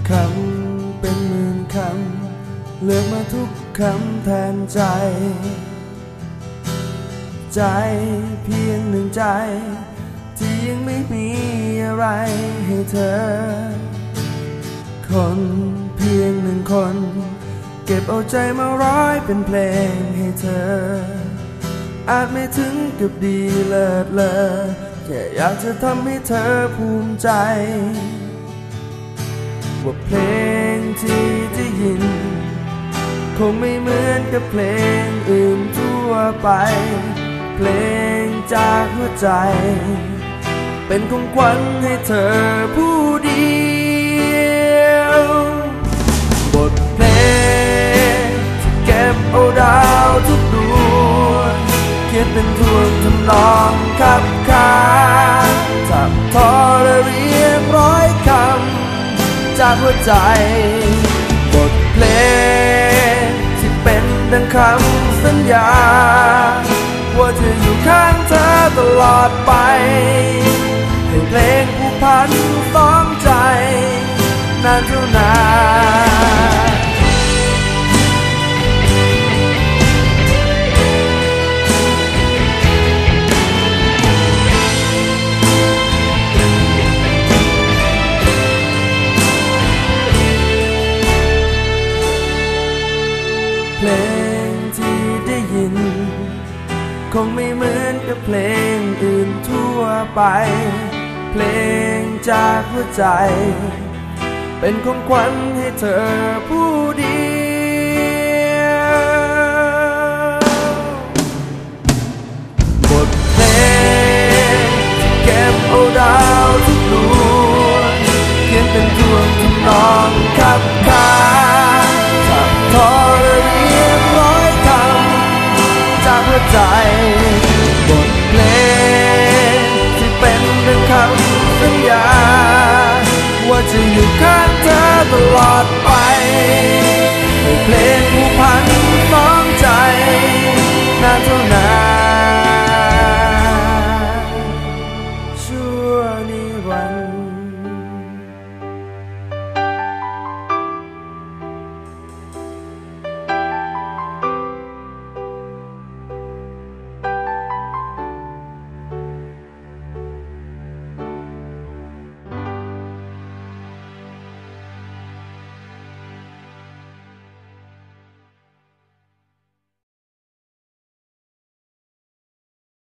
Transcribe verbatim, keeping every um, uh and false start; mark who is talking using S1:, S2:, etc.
S1: คำเป็นหมื่นคำเลือกมาทุกคำแทนใจใจเพียงหนึ่งใจที่ยังไม่มีอะไรให้เธอคนเพียงหนึ่งคนเก็บเอาใจมาร้อยเป็นเพลงให้เธออาจไม่ถึงกับดีเลิศเลอแค่อยากจะทำให้เธอภูมิใจว่าเพลงที่ได้ยินคงไม่เหมือนกับเพลงอื่นทั่วไปเพลงจากหัวใจเป็นของขวัญให้เธอผู้เดียวบทเพลงที่เก็บเอาดาวทุกดวงเขียนเป็นทวนทำนองขับขาทับทอและเรียงร้อยคำจากหัวใจบทเพลงที่เป็นดังคำสัญญาว่าจะอยู่ข้างเธอตลอดไปให้เพลงผู้พันสองใจนานเท่านานเพลงที่ได้ยินคงไม่เหมือนกับเพลงอื่นทั่วไปเพลงจากหัวใจเป็นของขวัญให้เธอผู้เดียวบทเพลงที่เก็บเอาดาวทุกดวงเขียนเป็นดวง